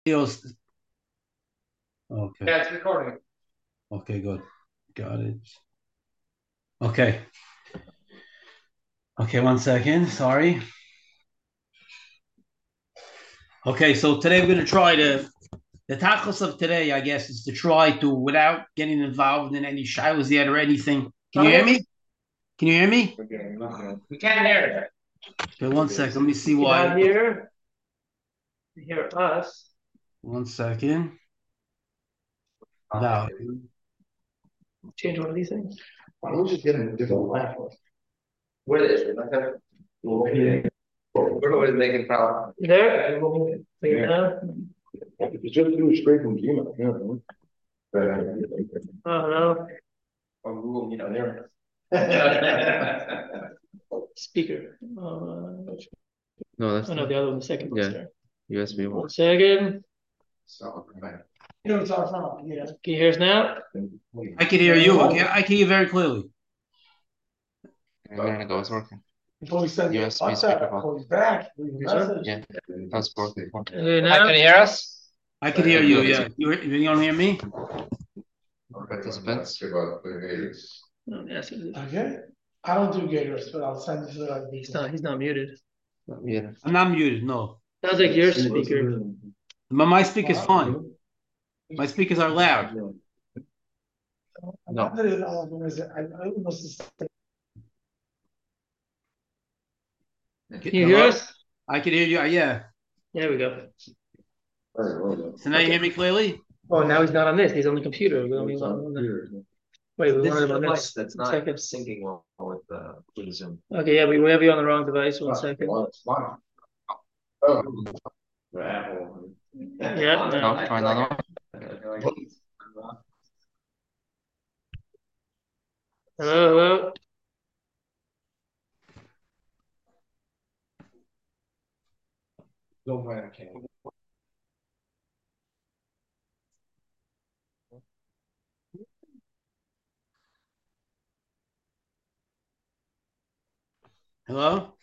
Okay. Yeah, it's recording. Okay, good. Got it. Okay. Okay, 1 second. Sorry. Okay, so today we're going to try the tachos of today, I guess, is to try to, without getting involved in any shilas yet or anything. Can you hear me? Can you hear me? We can't hear Okay, 1 second. Let me see it. You why. cannot hear us. 1 second. Now, Change one of these things. Why don't we just get a different laptop? What is it? Like that? We're always making problems. There? Yeah. It's just do it straight from Gmail. Oh, no. On Google, there. Speaker. No, that's Oh, no, the other one, the second one's there. USB 1 second. You know, it's our phone. Yeah. Can you hear us now? I can hear you. Okay, I can hear you very clearly. There it goes working. Before we send you USB WhatsApp, call you back, leave a message. Yeah, that's working. Can you hear us? I can hear you, yeah. You don't hear me? Participants. Oh, yes, Okay. I don't do gators, but I'll send you the he's not muted. Yeah. I'm not muted, no. Sounds like your speaker. But my speaker's fine. My speakers are loud. No. Can you hear us? I can hear you, yeah. There we go. So now you hear me clearly? Oh, now he's not on this. He's on the computer. We only want on the... Wait, we wanted him on this. That's not syncing well with the Zoom. Okay, yeah, we have you on the wrong device. 1 second. Yeah. No, try another one. Hello. Don't mind, okay. Hello?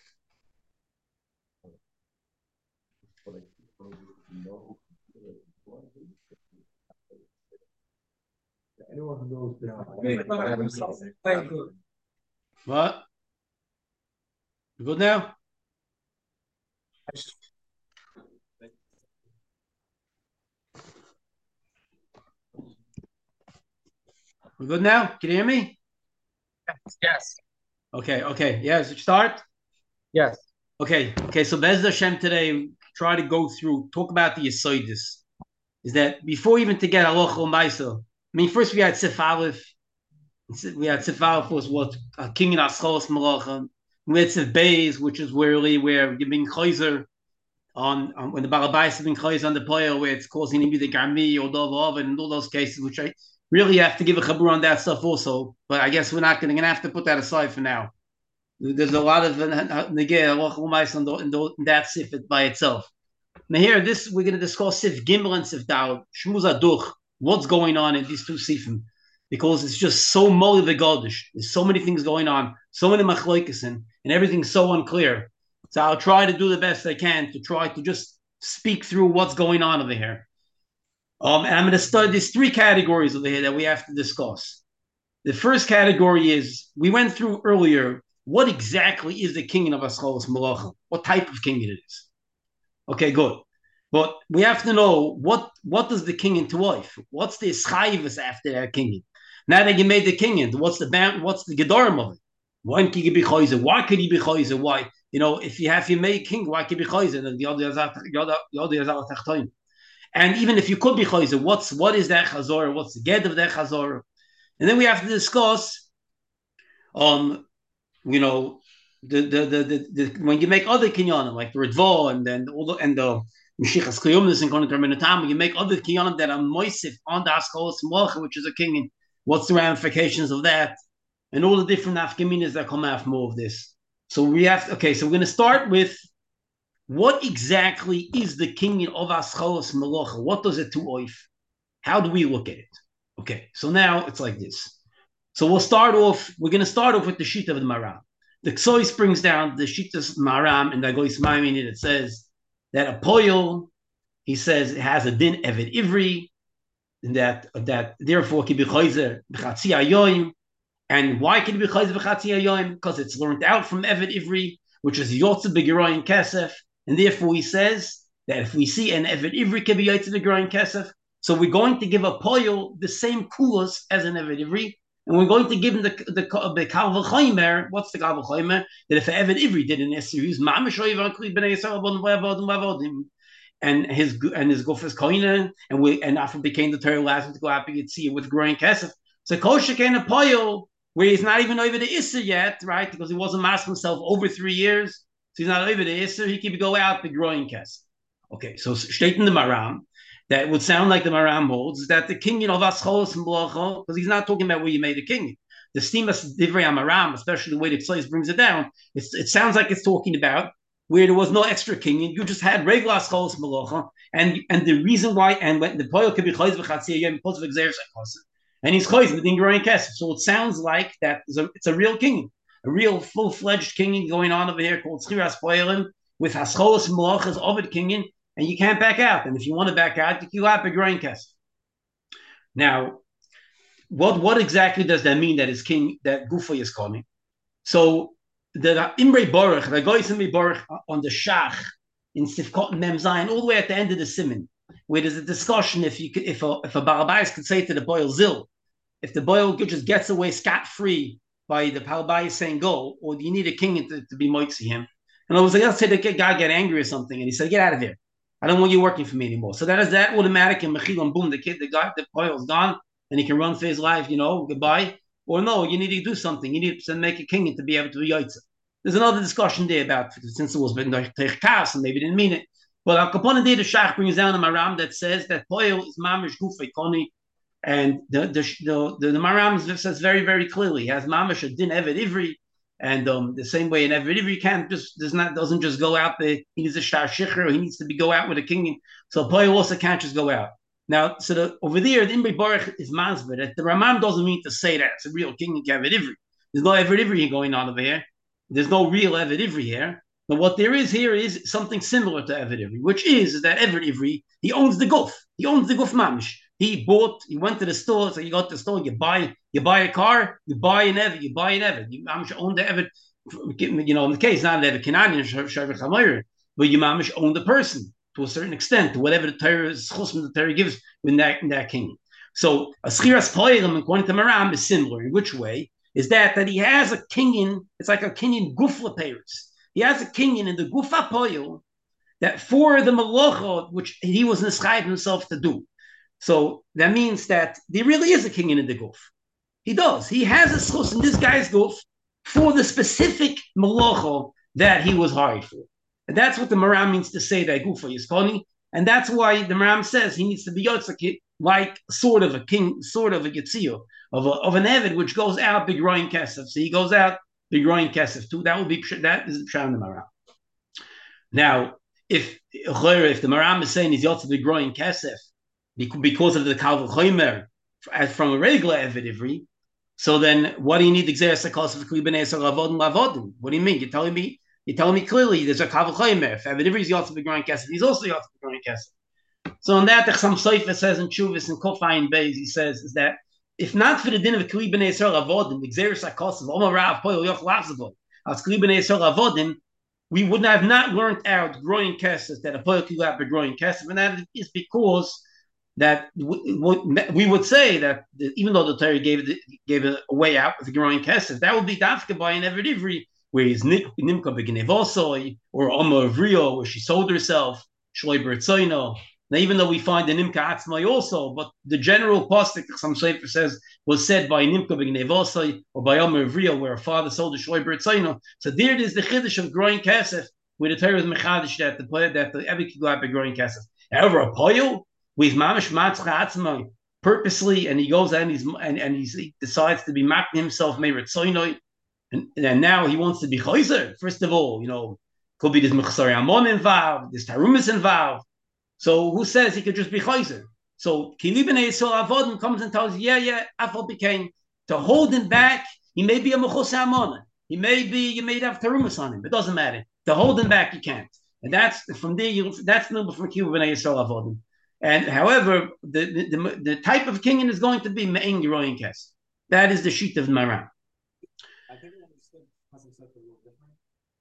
Anyone who knows down. What? You good now? We're good now? Can you hear me? Yes. Okay. Yes, start? Yes. Okay, so Bez Hashem today, try to go through, talk about the Yisoidis. Is that before even to get Halacha L'Maisa, I mean, first we had Sif Aleph. Sif Aleph was what? King in Aschalos Malachim. We had Sif Beis, which is really where you're being Chayzer on when the Balabais have been Chayzer on the player, where it's causing maybe the Garmi or Dov and all those cases, which I really have to give a Chabur on that stuff also. But I guess we're not going to have to put that aside for now. There's a lot of negay in that sifit by itself. Now here, this we're going to discuss Sif Gimel and Sif Dal Shmuz Aduch. What's going on in these two sifim? Because it's just so moli v'gadish. There's so many things going on, so many machloikas, and everything's so unclear. So I'll try to do the best I can to try to just speak through what's going on over here. And I'm going to study these three categories over here that we have to discuss. The first category is we went through earlier. What exactly is the kinyan of Aschalos Malachim? What type of kinyan it is? Okay, good. But we have to know what does the kinyan to wife? What's the schayvus after that kinyan? Now that you made the kinyan, what's the gedarim of it? When can you be chayzer? Why could you be chayzer? Why? If you made king, why could you be chayzer? And the other and even if you could be chayzer, what is that chazor? What's the get of that chazor? And then we have to discuss the when you make other kinyanim like the Ritva and then all the Meshichas Kiyumnis and Kohen Terminatam, you make other kinyanim that are moisif on the Aschalos Malacha, which is a kinyan. What's the ramifications of that? And all the different afkaminas that come after more of this. So so we're going to start with what exactly is the kinyan of Aschalos Malacha? What does it to oif? How do we look at it? Okay, so now it's like this. So we're going to start off with the sheet of the Maram. The Ksois brings down the sheet of Maram and the Gois Maimin, it says that a poil, he says it has a din Eved Ivri, that therefore can be chayzer b'chatzi hayoyim. And why can it be chayzer b'chatzi hayoyim? Because it's learned out from Eved Ivri, which is yotze b'geroyin kesef, and therefore he says that if we see an Eved Ivri can be yotze b'geroyin kesef, so we're going to give a poyel the same kulos as an Eved Ivri, and we're going to give him the kal v'chaymer. What's the kal v'chaymer? That if an Eved Ivri did an Esser, he's mamish oivan kli b'nei Yisrael avodim, and his gufas koine, and after became the Torah allows him to go out and see it with growing kesef. So kosher can a poyel where he's not even over the Isser yet, right? Because he wasn't masked himself over 3 years, so he's not over the Isser. He can go out the growing kesef. Okay, so state in the Maram that would sound like the Maram holds is that the kinyan of Ascholos and Blocho, because he's not talking about where you made a kinyan. The Stimas Divrei Maram, especially the way the Tzleis brings it down, it sounds like it's talking about where there was no extra kinyan, you just had regular Ascholos and Blocho, and the reason why, and when the poil could be chayz v'chatzi yom plus v'gzeres hakosim, and he's chayz within growing kesef. So it sounds like that it's a real kinyan, a real full-fledged kinyan going on over here called Schiras Poilim with Ascholos and Blochos Ovid kinyan, and you can't back out. And if you want to back out, you have a growing kesef. Now, what exactly does that mean that is king, that Gufa is coming? So the Imrei Baruch, the Goyis Imrei Baruch on the Shach in Sifkot Mem Zayin, all the way at the end of the Siman, where there's a discussion if a Balabais could say to the boil Zil, if the boil just gets away scot-free by the Balabais saying go, or do you need a king to be moitzi him? And I was like, let's say the guy get angry or something, and he said, get out of here. I don't want you working for me anymore. So that is that automatic, and Mechilam, boom, the boil's gone, and he can run for his life, goodbye. Or no, you need to do something. You need to make a king to be able to be yaitza. There's another discussion there about, since it was Teichkas, and maybe didn't mean it. But Al Capone the Shach brings down a Maram that says that Poil is Mamish Gufay Koni, and the Maram says very, very clearly, he has Mamish a Din Eved Ivri, and the same way an Eved Ivri doesn't just go out there. He needs a Shtar Shicher, he needs to go out with a king. So Poil also can't just go out. Now, so over there, the Imrei Baruch is Mazber. That the Ramam doesn't mean to say that it's a real king in Eved Ivri. There's no Eved Ivri going on over here. There's no real Eved Ivri here. But what there is here is something similar to Eved Ivri, which is that Eved Ivri, he owns the guf. He owns the guf mamish. He went to the store, so you go to the store, you buy a car, you buy an Eved. You mamish own the Eved. In the case, not an Eved Kenani, but you mamish own the person to a certain extent, to whatever the Torah is, the Torah gives in that king. So a Schiras Poilim, according to Maram, is similar. In which way? Is that he has a kinyan, it's like a kinyan gufla payers. He has a kinyan in the gufa poil that for the malacha, which he was neschayev himself to do. So that means that there really is a kinyan in the guf. He does. He has a schus in this guy's guf for the specific malacha that he was hired for. And that's what the Maram means to say that gufa is calling. And that's why the Maram says he needs to be yotzak, like sort of a king, sort of a yitzio, of an Eved, which goes out big growing kesef. So he goes out big growing kesef too. That is the Pshat the Maram. Now, if the Maram is saying he's yotzak big growing kesef because of the kal v'chomer from a regular Eved Ivri, so then what do you need the gzeres hakos of kli b'nei yisrael avodim lavodim? What do you mean? You're telling me clearly there's a kal v'chomer. If Eved Ivri is yotzak big growing kesef, he's also yotzak big growing kesef. So on that, the Chasam Sofer says in Chuvas and Kofayin Beis, he says is that if not for the din of Kli B'nei Yisrael Avodim, the Gzeres HaKosav, Omar Rav Poil Yoch Lachzavod, as Kli B'nei Yisrael Avodim, we would have not learned out growing kesef that a Poil could have a growing kesef, and that is because that we would say that even though the Torah gave it a way out with the growing kesef, that would be dafka by an Eved Ivri, where he's Nimka B'Gnei Vosoi, or Omer Vrio, where she sold herself, Shloi B'Ritzoino. Now, even though we find the Nimka Atzmai also, but the general pasuk, some Sefer says, was said by Nimka B'Gnei Vosoi or by Omer Vrio, where a father sold the Shloi B'Ritzoino. So there it is the chiddush of growing kesef, where the Torah is mechadish that the Eved could go out by growing kesef. However, a poyo with mamish matzcha atzmai purposely, and he goes out and he decides to be making himself meritzoinoi, and now he wants to be chayzer. First of all, could be this mechsari amon involved, this tarumis involved. So who says he could just be chayzer? So Kili B'nei Yisrael Avodim comes and tells you, Afal became to hold him back. He may be a mechus amon. You may have tarumis on him, but it doesn't matter. To hold him back, you can't. And that's from there. That's the number from Kiva B'nai Yisrael Avodim. And however, the type of kinyan is going to be Me'en Geroyin Kesef. That is the sheet of Maran. I think I understood concepts a little different.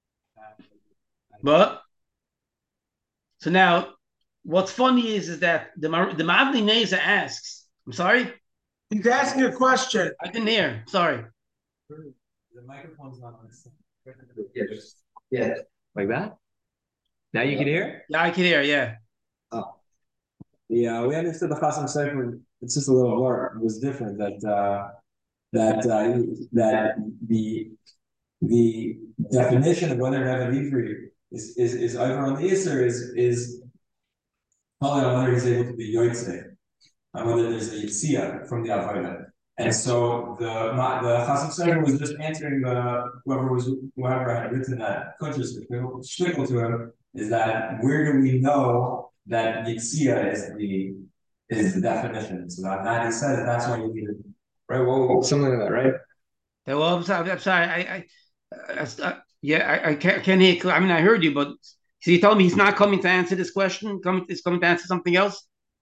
But so now, what's funny is that the Ma'avli Neza asks. I'm sorry. He's asking a question. I didn't hear. Sorry. The microphone's not on. Yeah, like that. Now you can hear. Yeah, I can hear. Yeah. Oh, yeah. We understood the Chasam Sofer. It's just a little more. It was different. That the definition of whether Evan Ivri is over on the Isser is probably on whether he's able to be Yotzei, and whether there's a Yitzia from the Avodah. And so the Chasam Sofer was just answering whoever had written that shtickle to him, is that where do we know that Yitzia is the definition? So that he says that's why you need it. Right. Well, something like that, right? Well, I'm sorry. I can't hear. I mean, I heard you, but so you told me he's not coming to answer this question. He's coming to answer something else.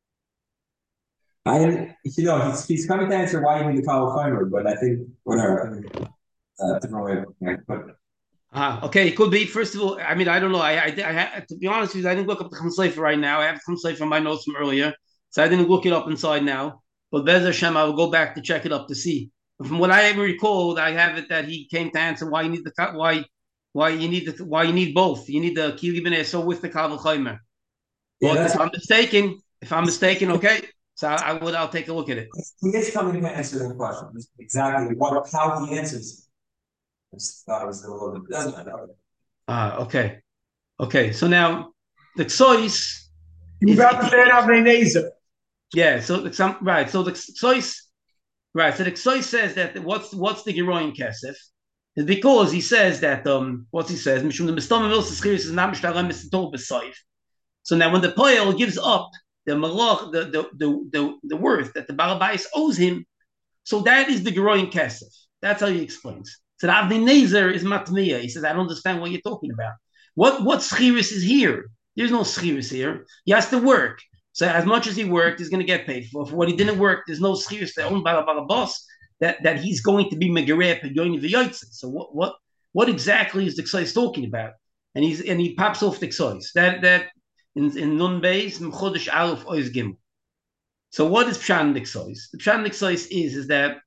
He's coming to answer why you need the Kal Vachomer, but I think whatever. Different way of looking at it. Okay, it could be. First of all, I mean, I don't know. I to be honest with you, I didn't look up the Chum Sefer right now. I have the Chum Sefer from my notes from earlier, so I didn't look it up inside now. But Bez Hashem, I will go back to check it up to see. But from what I recall, I have it that he came to answer why you need why you need both. You need the Kili B'nai so with the Kal Vachomer. But if I'm mistaken, okay. So I'll take a look at it. He is coming to answer the question. Exactly how he answers. I just thought it was a little bit doesn't Okay. Okay. So now the Ksois. You got the man of Nezer. Yeah. So the Ksois. Right. So the Ksois says that what's the Geroyin Kesef is because he says that what he says Mishum the Mistamim Milsa Schiris is not Mishtalem Misatol B'Soif. So now when the Poel gives up the malach, the worth that the Balabais owes him, so that is the Geroyin Kesef. That's how he explains. So the Avnei Nezer is matmiya. He says, I don't understand what you're talking about. What schiris is here? There's no schiris here. He has to work. So as much as he worked, he's going to get paid for. For what he didn't work, there's no schiris that owned by the boss that he's going to be megareh peyoyin v'yoytze. So what exactly is the Ksois talking about? And he pops off the Ksois. That in Nun Beis M'chodesh Aleph Ois Gimel. So what is Pshan the Ksois? The Pshan the Ksois is that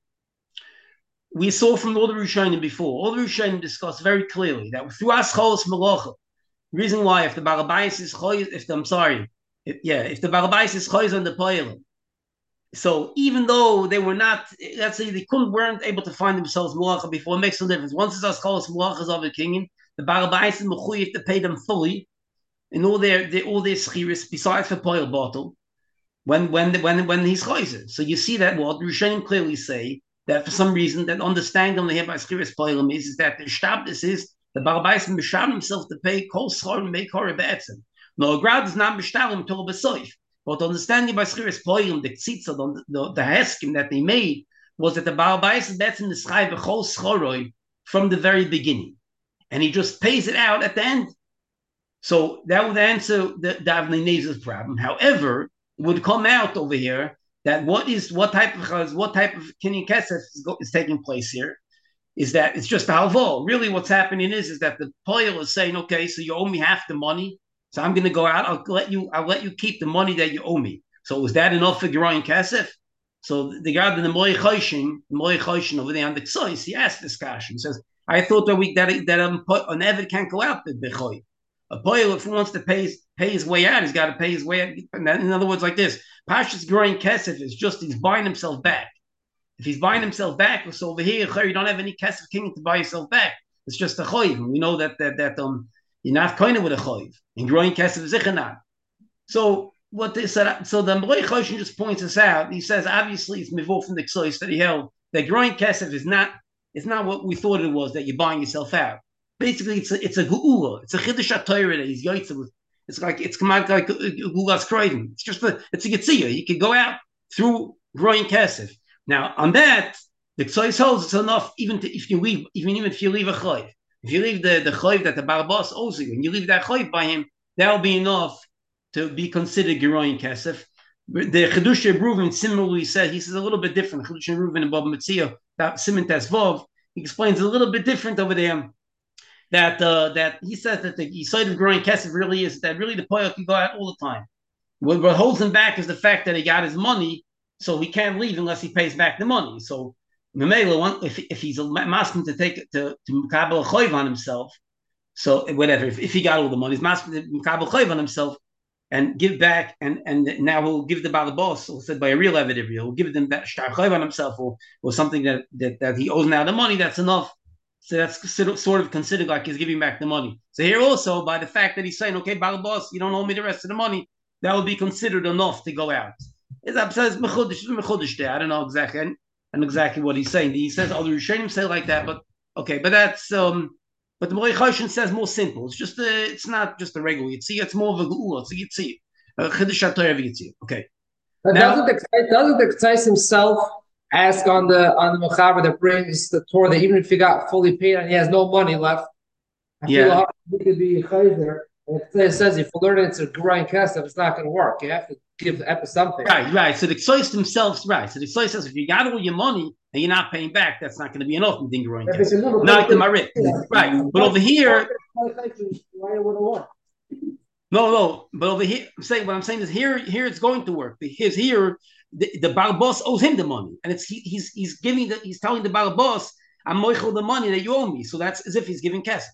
we saw from all the Rishonim before. All the Rishonim discussed very clearly that through Ascholos Malacha, reason why if the Balabais is choiz, if the Balabais is choiz on the Poelim, so even though they were not, let's say they weren't able to find themselves Malacha before, it makes no difference. Once it's Ascholos Malachas of the King, the Balabais is mechuyev to pay them fully in all their schiris besides for Poel bottle when he's choiz. So you see that what the Rishonim clearly say. That for some reason, that understanding on the by Schiris Poilim is that the Shabdis is the Balabais Misham himself to pay Kol Schor and make Korah Be'etzim. No, Grad is not Mishtalim till Besoif. But understanding by Schiris Poilim, the Tzitza, the Heskim that they made was that the Balabais Be'etzim described Kol Schoroi from the very beginning. And he just pays it out at the end. So that would answer the Avnei Nezer's problem. However, it would come out over here that what type of kinyan kesef is taking place here is that it's just a halvol. Really, what's happening is that the poil is saying, okay, so you owe me half the money, so I'm going to go out. I'll let you keep the money that you owe me. So is that enough for Geroyin Kesef? So the guy in the Moy Choshen over there on the Ksois, he asked this question. He says, I thought that an Eved can't go out the Bechoy. A poil, if he wants to pay his way out, he's got to pay his way out. In other words, like this, Pashas Geroyin Kesef is just he's buying himself back. If he's buying himself back, so over here you don't have any Kesef king to buy yourself back. It's just a choiv. We know that you're not kind of with a choiv. And Geroyin Kesef is not. So what they said. So the Moy Choshen just points us out. He says obviously it's mivor from the Ksois that he held that Geroyin Kesef is not what we thought it was, that you're buying yourself out. Basically, it's a geula. It's a chiddush HaTorah that he's yoytze with. It's come out like Gulas Kroiden. It's a Yitziyah. You can go out through Geroyin Kesef. Now, on that, the Ksois holds it's enough even if you leave a chayv. If you leave the chayv that the Barabas owes you, and you leave that chayv by him, that will be enough to be considered Geroin Kesef. The Chedush Reuven similarly said, he says a little bit different. Chedush Reuven and Bob Metzia, that Simon Tesvov, he explains a little bit different over there. That he says that the side of Geroin Kesef really is that really the Poyel can go out all the time. What holds him back is the fact that he got his money, so he can't leave unless he pays back the money. So if he's masking to take to Mekabel Choiv on himself, so whatever, if he got all the money, he's masking to Mekabel Choiv on himself and give back, and now he'll give the Balabos, or said by a real evidence, he'll give them that Shtar Choiv on himself, or something that he owes now the money, that's enough. So that's sort of considered like he's giving back the money. So here also, by the fact that he's saying, okay, Balabos, you don't owe me the rest of the money, that will be considered enough to go out. It says mechudesh there. I don't know exactly what he's saying. He says other Rishonim say like that, but okay, but that's but the Morei Choshen says more simple. It's just it's not just a regular Yitzhak. It's more of a geula. It's a Yitzhak. Chedush HaTorah Yitzhak. Okay. But doesn't the Ktsaisa himself ask on the Mechaber that brings the Torah that even if he got fully paid and he has no money left, I feel like he could be Chayzer. It says if you learn it's a grind kesef, it's not going to work. You have to give something. Right. So the Ktsaisa themselves, right. So the Ktsaisa says if you got all your money and you're not paying back, that's not going to be enough in grind kesef. Not the Marit. Right. But over here, no. But over here, what I'm saying is here it's going to work. Because here the Balabos owes him the money, and he's telling the Balabos, I'm moichel the money that you owe me. So that's as if he's giving kesef.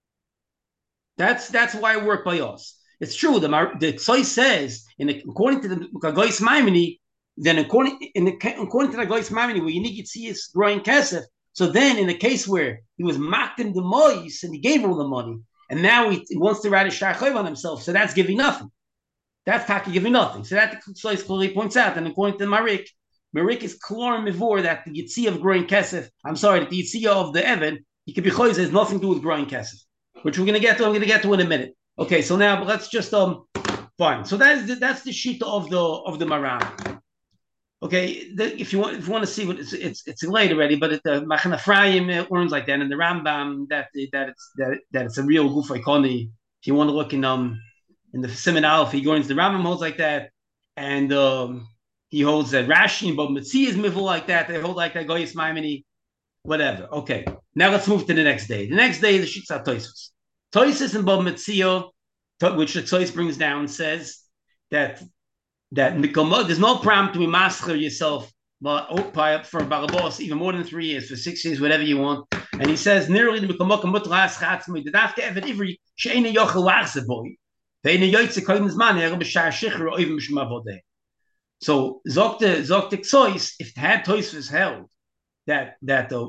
That's why it worked by us. It's true. The Ksoi says, according to the Goyis Maimoni, then according to the Goyis Maimoni, where you need to see his growing kesef. So then, in the case where he was makdim the mois and he gave all the money, and now he wants to write a shachayv on himself, so that's giving nothing. That's taki giving nothing. So that the Ksoi clearly points out, and according to Marik is klor mivor that the yitzia of growing kesef. I'm sorry, that the yitzia of the Evan, he could be choiz has nothing to do with growing kesef, which we're going to get to. I'm going to get to in a minute. Okay, so now let's just fine. So that's the sheet of the Maran. Okay, if you want to see what it's late already, but the Machan Ephraim learns like that, and the Rambam that it's a real guf ikoni. If you want to look in the Siman Aleph, he goes the Rambam holds like that, and he holds that Rashi and Bob Metzi is middle like that. They hold like that Goyis Maimoni, whatever. Okay, now let's move to the next day. The next day, the sheets are Tosfos. Tosfos and Bob Metzia, which the Tosfos brings down, says that there's no problem to be masker yourself for Balabos even more than 3 years, for 6 years, whatever you want. And he says nearly the Mikamok Mut Ras Chatzmi the Dafke Evet Ivri Sheina Yochel Warse Boy. They in Yoitze Koidens Man Er B'Shar Shichur or even Mishmavode. So Zokte Ksoi, if the had Tosfos held that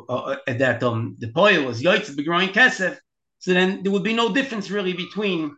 the Poil was Yoitze Begrowing Kesef, so then there would be no difference really between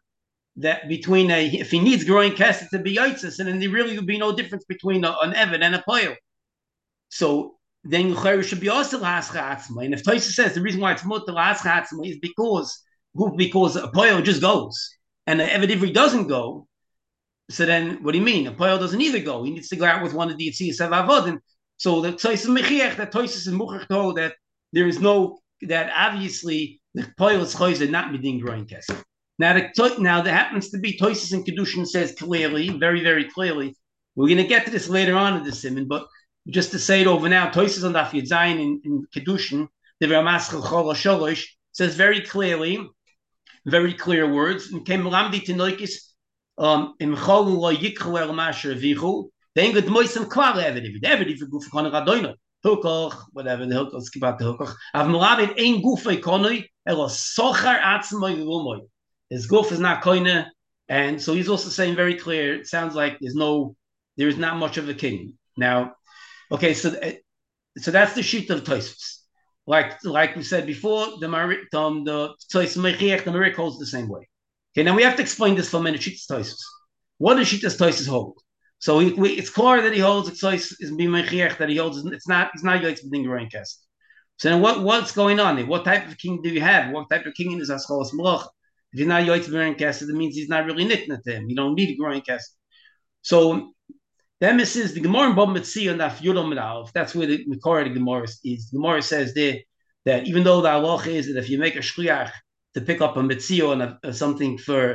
if he needs growing kesef to be yotzes, and then there really would be no difference between an Evan and a Poil. So then you should be also l'hascha'atzma. And if Tosfos says the reason why it's mutter l'hascha'atzma is because a Poil just goes and the Evan Ivri doesn't go. So then what do you mean? A Poil doesn't either go. He needs to go out with one of the Yitzhiyas of Avodim. So the Tosfos mechiach that Tosfos is muchach told that there is no, that obviously the Poil is choiz not midin growing kesef. Now there happens to be Tosfos and Kedushin says clearly, very, very clearly. We're going to get to this later on in the Siman, but just to say it over now, Tosfos on Daf Yud Zayin in Kedushin, the Ramaschal Chol Sholosh says very clearly, very clear words. And came Lamdi Tinoikis in Chol Lo Yikhu El Masher Vichu. Then good Moisem Kvar Evediv. Evediv Guf Konor Adoino. Hukoch, whatever the Hukoch, skip out the Hukoch. Av Moravit ein Guf Ekonoi Elo Sochar Atzmoy Rumoy. His guf is not koine, and so he's also saying very clear. It sounds like there is not much of a king now. Okay, so that's the sheet of Tosfos. Like we said before, the Tosfos Mechiach, the Marik holds the same way. Okay, now we have to explain this for a minute. Sheet Tosfos. What does sheet Tosfos hold? So it's clear that he holds Tosfos is Mechiach that he holds. He's not Yotz B'din Geroin Kesef. So then what's going on there? What type of king do you have? What type of king is Ascholos Malach? If he's not Yotz B'din Kesef, that means he's not really nitna to him. You don't need a growing kesef. So the emes is the Gemara in Bob Metzia and Daf Yudom Medalef. That's where the core of the Gemara is. The Gemara says there that even though the halach is that if you make a shliach to pick up a Metzia and something for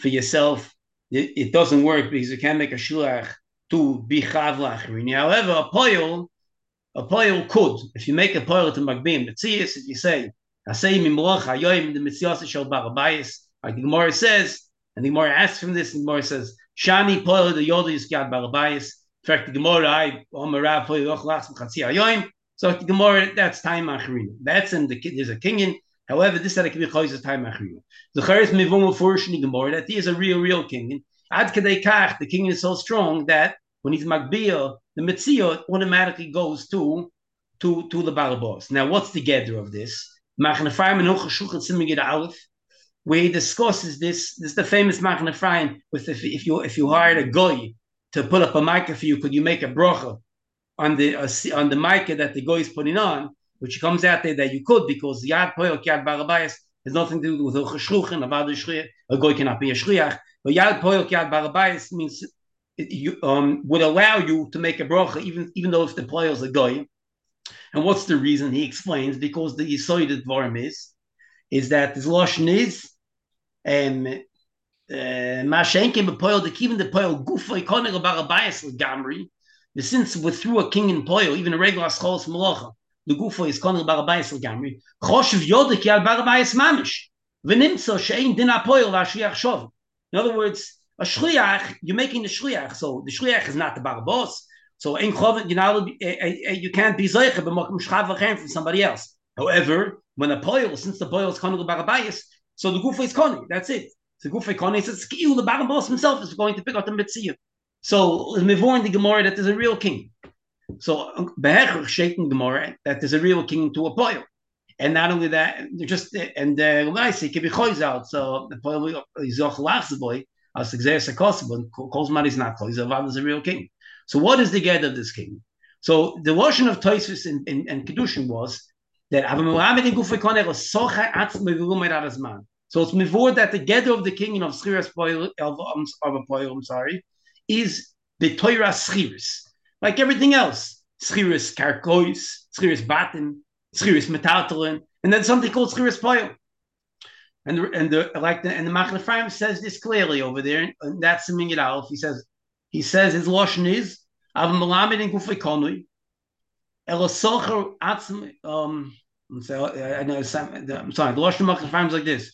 for yourself, it doesn't work because you can't make a shluach to be chav lachrini. However, a poil could. If you make a poil to magbim, the tzias, if you say, "Asay mimloch hayoyim the mitzvah shel barabayis," like the Gemara says, and the Gemara asks from this, and the Gemara says, "Shani poil the yodis gad barabayis." In fact, the Gemara, I omarav poil yoch lachs b'chatzi hayoyim. So the Gemara, that's time achrina. That's in there's a kinyan. However, this that it can be close to time achrina. The charis mivum furish in the Gemara that he is a real kinyan. Ad kadei kach, the kinyan is so strong that when he's magbiyah, the mitzvah automatically goes to the balabos. Now, what's the gather of this? Where he discusses this. This is the famous Machan Ephraim with if you hired a guy to put up a mica for you, could you make a bracha on the mica that the guy is putting on, which comes out there that you could, because yad poyok yad barabayas has nothing to do with shluchin, a guy cannot be a shliach, but yad poyok yad barabayas means would allow you to make a bracha even though if the poyok is a guy. And what's the reason? He explains, because the yisoid dvarim is that this lashon is mashenkim b'poyol the even the poyol gufa ikonig barabayas l'gamri. Since we're through a king in poyol, even a regular scholas malacha, the gufa is konig barabayas l'gamri. Choshev yodik yal barabayas mamish v'nimtza she'ein din ha'poyol v'ashliach shov. In other words, a shliach, you're making the shliach, so the shliach is not the barabos. So you can't be zeicha b'makom shchav v'chem from somebody else. However, when a poil, since the poil is konig barabayas, so the gufa is konig. That's it. The gufa konig says the barabos himself is going to pick up the mitzvah. So we warn the Gemara that there's a real king. So beherach shaking Gemara that there's a real king to a poil. And not only that, just and nice, it can be choiz out. So the poil is a boy. As exerts possible, calls man is not close. Avad is a real king. So what is the get of this king? So the version of Tosfos and Kedushin was that so it's mivor that the get of the king of Schiras of a poil, I'm sorry, is the Torah Schiras, like everything else. Schiras karkois, Schiras batim, Schiras metaltalin, and then something called Schiras poil. And the Machan Ephraim says this clearly over there, and that's the Mingid Aleph. He says his lashon is av malamed in gufay konui elosocher atzm. I'm sorry. The lashon Machan Ephraim is like this.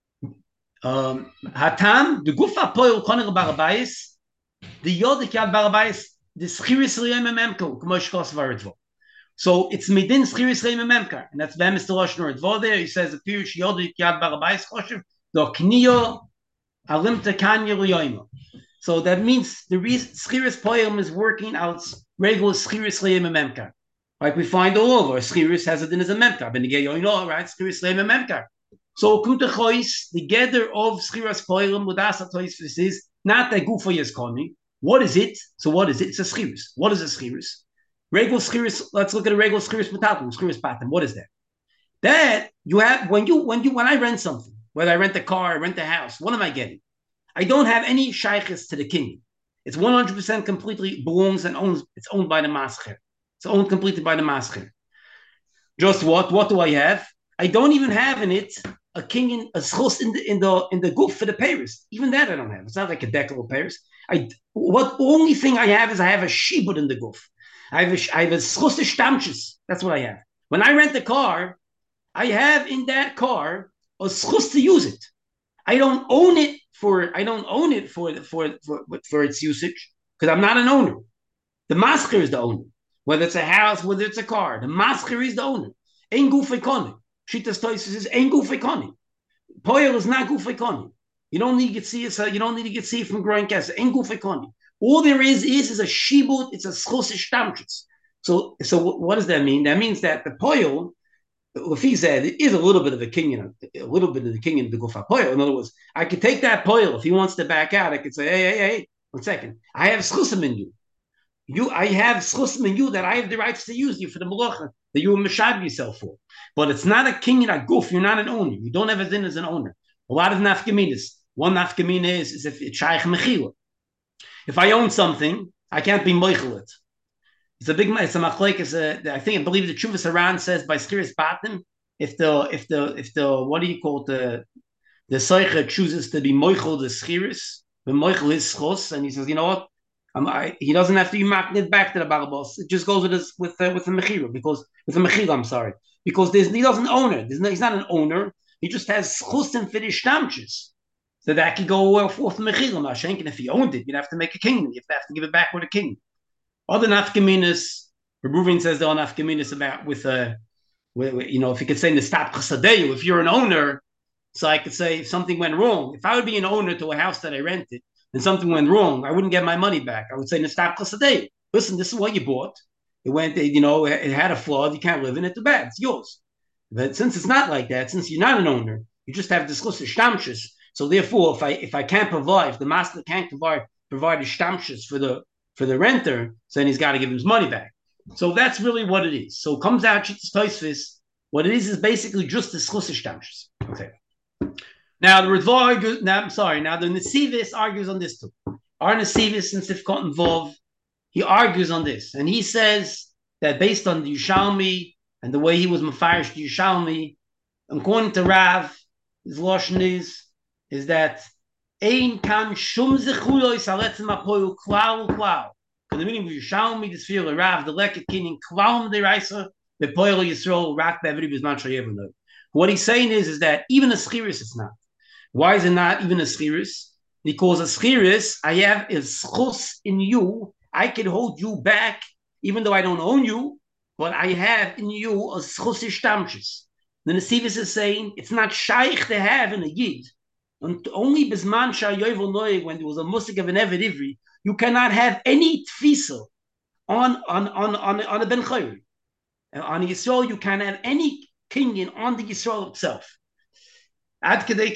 Hatam the gufa poil konig barabayis the yodik yad barabayis the schiris liyem memko k'mosh kos varedvo. So it's midin schiris leim memkar, and that's Mr. Lashon Ridvo there. He says the pirush yodik yad barabayis kosher the kniyo alim tekanya liyoyma. So that means the reason schiris poem is working out regular schiris leim memkar, like we find all over. Schiris has a din as a memkar, but again you know, right? Schiris leim memkar. So kumtechois the gather of schiras poem with asatois is not that gufa is coming. What is it? So what is it? It's a schiris. What is a schiris? Regular schiris. Let's look at a regular schiris metatum, schiris pattern. What is that? That you have when I rent something, whether I rent a car, I rent a house. What am I getting? I don't have any shaykhs to the king. It's 100% completely belongs and owns. It's owned by the masker. It's owned completely by the masker. Just what? What do I have? I don't even have in it a king in a schos in the goof for the Paris. Even that I don't have. It's not like a decal of Paris. Only thing I have is I have a shibud in the goof. I have a schos stamches. That's what I have. When I rent a car, I have in that car a schos to use it. I don't own it for its usage because I'm not an owner. The masker is the owner. Whether it's a house, whether it's a car, the masker is the owner. Ein guf ekoni. Shitas Tosfos is ein guf ekoni. Poil is not guf ekoni. You don't need to get see it. You don't need to get see it from growing cast. Ein guf ekoni. All there is a shibud. It's a schos stamchus. So what does that mean? That means that the poil, if he said it is a little bit of a kinyan, a little bit of the kinyan to go for poil. In other words, I could take that poil if he wants to back out. I could say, hey, 1 second. I have schusim in you. I have schusim in you that I have the rights to use you for the malacha that you will mashab yourself for. But it's not a kinyan a goof. You're not an owner. You don't have a din as an owner. A lot of nafkaminas. One nafkamina is if it's shaykh mechila. If I own something, I can't be moichel it. It's a machlek. I believe the Chuvas Haran says by Skiris Batim, if the what do you call it, the Seicha chooses to be Moichel the Schiris, the Moichel his Schos, and he says, you know what? He doesn't have to be magnet back to the Barabos. It just goes with the Mechira, because with the Mechila, I'm sorry, because he doesn't own it. He's not an owner. He just has Schusim for the Stamches. So that could go forth Mechila Mashenk, and if he owned it, you'd have to make a kingdom. You'd have to give it back with a king. Other nafkaminas, Reuven says there are nafkaminas about with you know, if you could say Nestap Chasadeyu, if you're an owner, so I could say if something went wrong. If I would be an owner to a house that I rented and something went wrong, I wouldn't get my money back. I would say Nestap Chasadeyu. Listen, this is what you bought. It went, you know, it had a flaw. You can't live in it. Too bad. It's yours. But since it's not like that, since you're not an owner, you just have discussed stamches. So therefore, if I can't provide, if the master can't provide the stamches for the renter, so then he's got to give him his money back. So that's really what it is. So it comes out Shittas Tosfos. What it is basically just the schus stamches. Okay. Now the Ritva argues. Now I'm sorry. Now the Nesivis argues on this too. Our Nesivis, since they've got involved, he argues on this, and he says that based on the Yerushalmi and the way he was mafarish the Yerushalmi, according to Rav, his lashon is that ein kan shum zechulos aletzem apoyu klal klal. The meaning of Yerushalmi, this feel Rav, the leket kinyan klal the Raisa, the poil Yisrael rak be'evri bizman shayevunod. What he's saying is that even a schiris it's not. Why is it not even a schiris? Because a schiris, I have a schus in you. I can hold you back, even though I don't own you, but I have in you a schus ishtamshis. The Nesivis is saying it's not shaykh to have in a yid. And only bisman shayovel noy, when there was a musik of an eved ivri, you cannot have any tfisa on a ben chayri. On Yisrael, you can't have any kinyan on the Yisrael itself. Ad kedei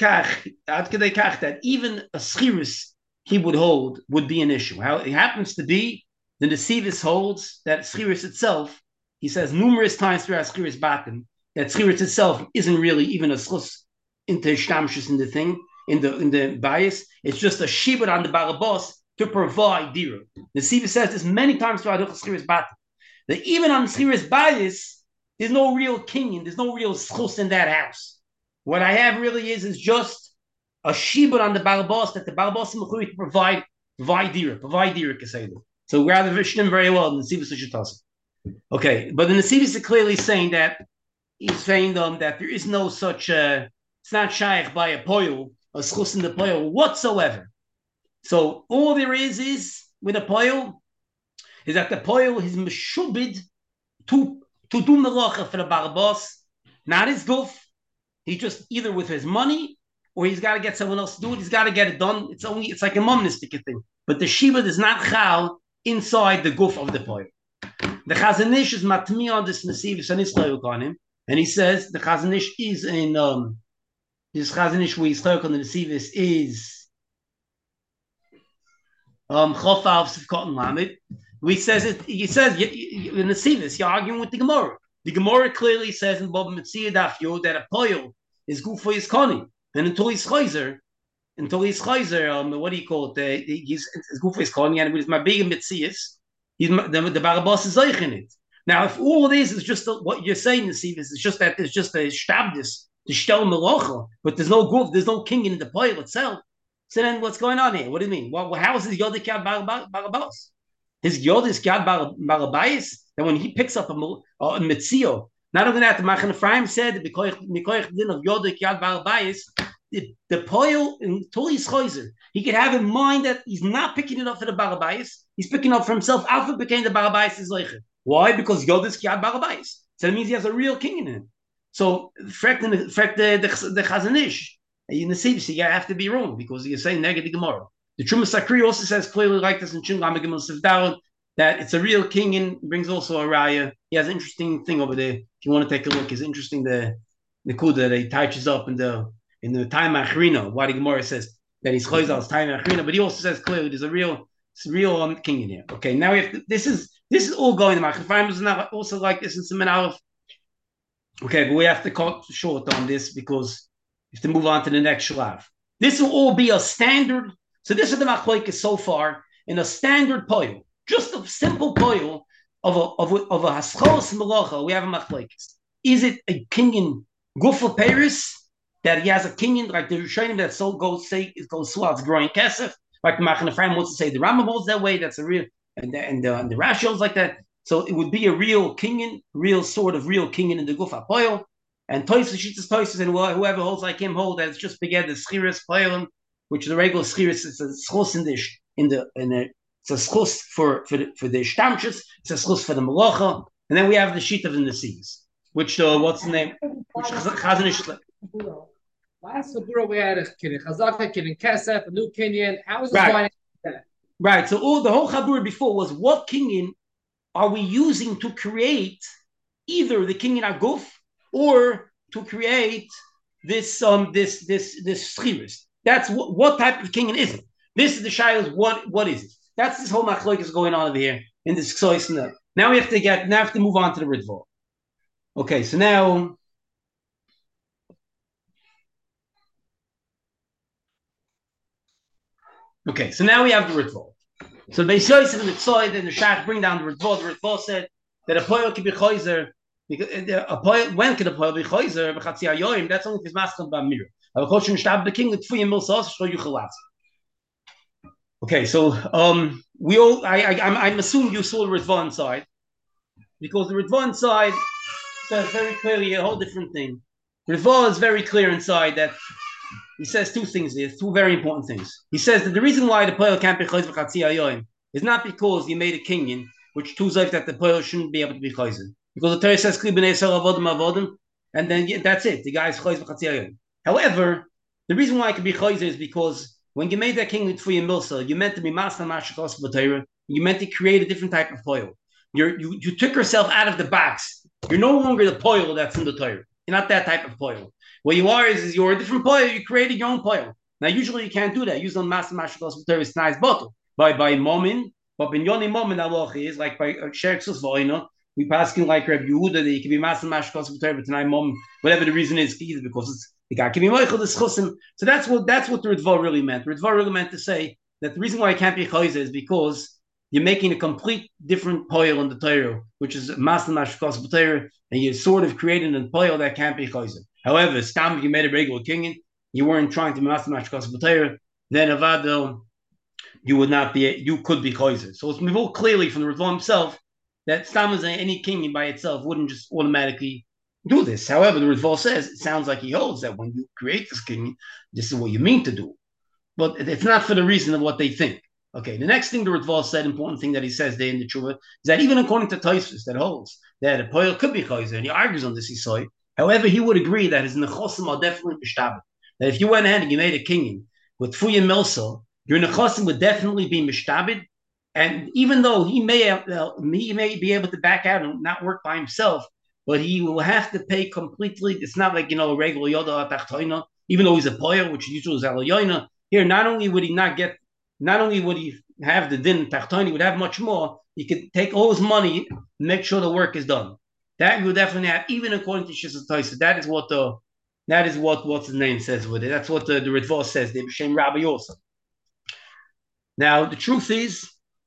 kach that even a schiris he would hold would be an issue. How it happens to be, the Nesivis holds that schiris itself, he says numerous times throughout schiris batim, that schiris itself isn't really even a schus into shtamshus in the thing, in the bias. It's just a shibud on the barabos to provide dira. Nesivis says this many times throughout schiris batim, that even on schiris bias, there's no real kinyan, there's no real schus in that house. What I have really is just a shibud on the barabos, that the barabos is to provide dira kaseidu. So rather vishnim very well, the Nesivis should tell us. Okay, but the Nesivis is clearly saying that he's saying that there is no such it's not shaykh by a poil, a schus in the poil whatsoever. So all there is with a poil is that the poil is meshubid to do melacha for the barabos, not his goof. He just either with his money or he's got to get someone else to do it. He's got to get it done. It's like a momnistic thing. But the shiva is not chal inside the goof of the poil. The Chazon Ish is matmi on this Nesivis and Yisrael on him, and he says the Chazon Ish is in this Chazon Ish where Yisrael on the Nesivis is Chof Alf Sivkot and Lamed. He says in the Nesivis you're arguing with the Gemara. The Gemara clearly says in Bava Metzia Daf Yod that a poil is good for his koni, and until he's chayzer, what do you call it? He's good for his koni, and with my big Metzias, the barabas is zeich in it. Now, if all of this is just what you're saying, Nesivis, is just that there's just a shtabdis to shtel melacha, but there's no goof, there's no king in the poil itself. So then, what's going on here? What do you mean? Well, how is his yodik yad barabas? His yod is yad barabayis. And when he picks up a mitzio, not only that, the Machan Ephraim said the mikoich din of yodik yad barabayis, the poil until he's chayzer, he could have in mind that he's not picking it up for the barabayis. He's picking up for himself. Alpha became the barabayis is leicher. Why? Because yod is yad barabayis. So that means he has a real king in him. So the Chazon Ish, in the Sibsi, you have to be wrong because you're saying negative Gemara. The Trumas Sakri also says clearly like this in Shin Lam Gimel Sivdalad that it's a real king and brings also a raya. He has an interesting thing over there. If you want to take a look, it's interesting the kuda that he touches up in the time Achrina. Why the Gemara says that he's chayzal's time Achrina, but he also says clearly there's a real king in here. Okay, now we have to, this is all going to Machan Ephraim is not also like this in Siman Aleph. Okay, but we have to cut short on this because we have to move on to the next shlav. This will all be a standard. So this is the machlokes so far in a standard poil, just a simple poil of a haschos melacha. We have a machlokes. Is it a king in guf of Paris that he has a kinyan, like the Rishonim that so goes Suat's growing kesef, like the Machane Ephraim wants to say the Rambam holds that way. That's a real, and the Rashi holds like that. So it would be a real kinyan, real kinyan in the Gufa Poil. And Toysus, Shitas Toysus, and whoever holds like him hold that it's just began the Schiris Poilim, which the regular Schiris is a schos in the it's a schos for the Shtamchus, it's a schos for the Malacha, and then we have the sheet of the Seas, which what's the name? Which Chazon Ish. Last Sabura we had a Kinyan Chazaka, Kinyan Kesef, a new Kinyan. How is this Right. going? Right. So the whole Chabur before was what kinyan are we using to create either the kinyan aguf or to create this schiris. That's what type of kinyan is it? This is the shaylos. What is it? That's this whole machlok is going on over here in this ksois. Now we have to move on to the Ritva. Okay, so now. Okay, so now we have the Ritva. So the Beis Yosef and the Tzoi, then the Shach bring down the Ritva. The Ritva said that a poil can be chayzer. When can a poil be chayzer? B'chatzi hayoyim. That's only if it's masked by mirror. Okay, so I'm assuming you saw the Ritva inside, because the Ritva inside says very clearly a whole different thing. The Ritva is very clear inside that he says two things here, two very important things. He says that the reason why the poil can't be chayzer b'chatzi hayoyim is not because you made a kinyan, which too like that the poil shouldn't be able to be chayzer, because the Torah says kli b'nei Yisrael avodim avodim, and then that's it. The guy is chayzer b'chatzi hayoyim. However, the reason why it can be chayzer is because when you made that kinyan for your milsa, you meant to be masna mashakos b'Torah. You meant to create a different type of poil. You took yourself out of the box. You're no longer the poil that's in the Torah. You're not that type of poil. What you are is you're a different poil. You created your own poil. Now, usually you can't do that. Usually, masna mashakos b'Torah is nice bottle by momin, but bin yoni momin aloch is like by sherksus v'oina. We pass in like Reb Yehuda that you can be masna mashakos b'Torah, but tonight momin, whatever the reason is, either because it's the guy can be moichel the schusim. So that's what the Ritva really meant. The Ritva really meant to say that the reason why it can't be chayzer is because you're making a complete different poil in the Torah, which is masna mashakos b'Torah, and you're sort of creating a poil that can't be chayzer. However, stam you made a regular kinyan, you weren't trying to be masna mashakos b'Torah, then avado you could be chayzer. So it's mivul clearly from the Ritva himself that stam as any kinyan by itself wouldn't just automatically do this. However, the Ritva says it sounds like he holds that when you create this kinyan, this is what you mean to do, but it's not for the reason of what they think. Okay, the next thing the Ritva said, important thing that he says there in the Tshuva, is that even according to Tosfos that holds that a poil could be chayzer, and he argues on this Yisoy. However, he would agree that his nechosim are definitely mishtabed. That if you went ahead and you made a kinyan with Fuya Milso, your nechosim would definitely be mishtabed. And even though he may be able to back out and not work by himself, but he will have to pay completely. It's not like a regular yoda atachtoina. Even though he's a poil, which usually is aloyoina. Here, not only would he have the din tachtoina, he would have much more. He could take all his money and make sure the work is done. That you would definitely have, even according to Shisa Taisa. That is what what's his name says with it. That's what the Ritva says. They b'shem Rabbi Yosef. Now the truth is,